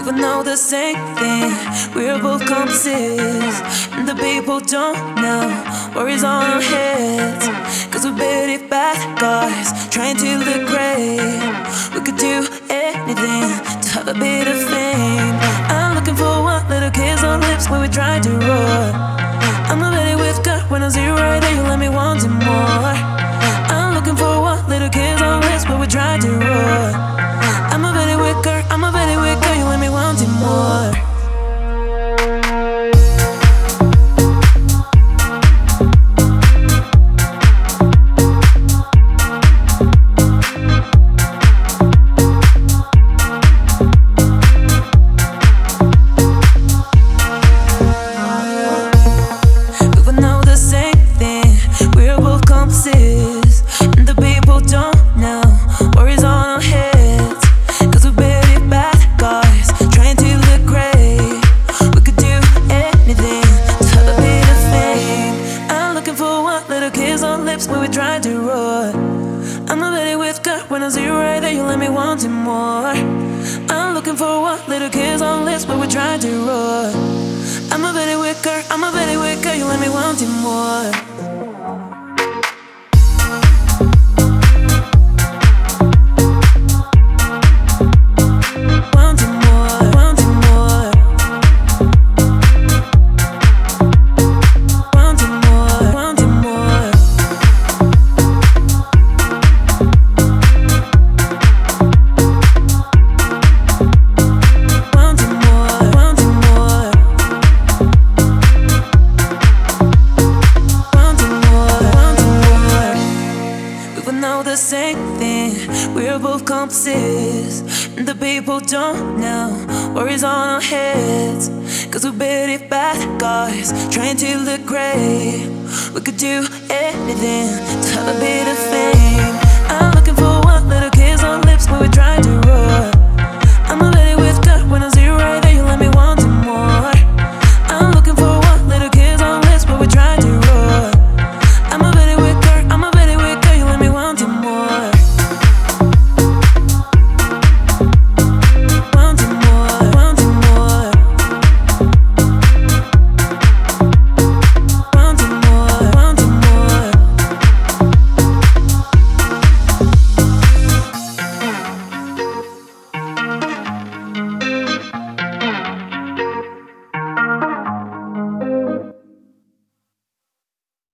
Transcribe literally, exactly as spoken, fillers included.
both know the same thing. We're both compasses, and the people don't know worries on our heads. Cause we're pretty bad guys, trying to look great. We could do anything to have a bit of fame. I'm looking for one little kiss on lips when we try to roar. I'm not ready with gut when I see you right there, you let me want it more. I'm looking for one little kiss on lips when we try to roar. I'm a very weak girl, I'm a very weak girl, you let me want it more. And the people don't know worries on our heads. Cause we're pretty bad guys, trying to look great. We could do anything to have a bit of fame. I'm looking for one little kiss on lips when we try to roar. I'm not ready with gut when I see you right there, you let me want it more. I'm looking for one little kiss on lips when we try to roar. I'm a very weak girl, I'm a very weak girl, you let me want it more. The same thing, we're both compasses, and the people don't know worries on our heads. Cause we're pretty bad guys, trying to look great. We could do anything to have a bit of fame.